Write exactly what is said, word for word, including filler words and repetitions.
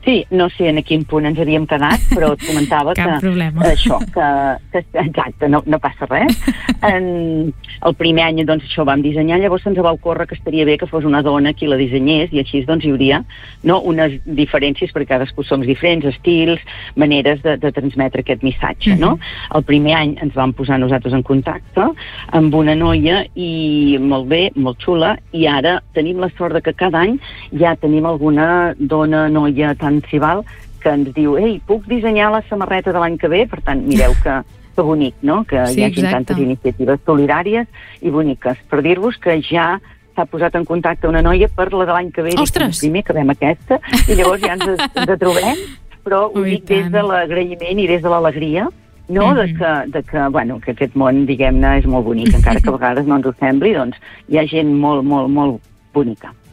Sí, no sé en quin punt ens havíem quedat, però et comentava que això, que, que exacte, no, no passa res. En el primer any doncs això ho vam dissenyar, llavors se'ns va ocórrer que estaria bé que fos una dona qui la dissenyés i així doncs hi hauria, no, unes diferències perquè cadascú som diferents, estils, maneres de, de transmetre aquest missatge, uh-huh. no? El primer any ens vam posar nosaltres en contacte amb una noia i molt bé, molt xula, i ara tenim la sort de que cada any ja tenim alguna dona, noia, tant si val, que ens diu ei, puc dissenyar la samarreta de l'any que ve? Per tant, mireu que, que bonic, no? Que sí, hi hagi tantes iniciatives solidàries i boniques. Per dir-vos que ja s'ha posat en contacte una noia per la de l'any que ve. Ostres! Primer acabem aquesta i llavors ja ens, ens trobem, però ho dic des de l'agraïment i des de l'alegria, no? Mm-hmm. de, que, de que, bueno, que aquest món, diguem-ne, és molt bonic, encara que a vegades no ens ho sembli, doncs hi ha gent molt, molt, molt bonica.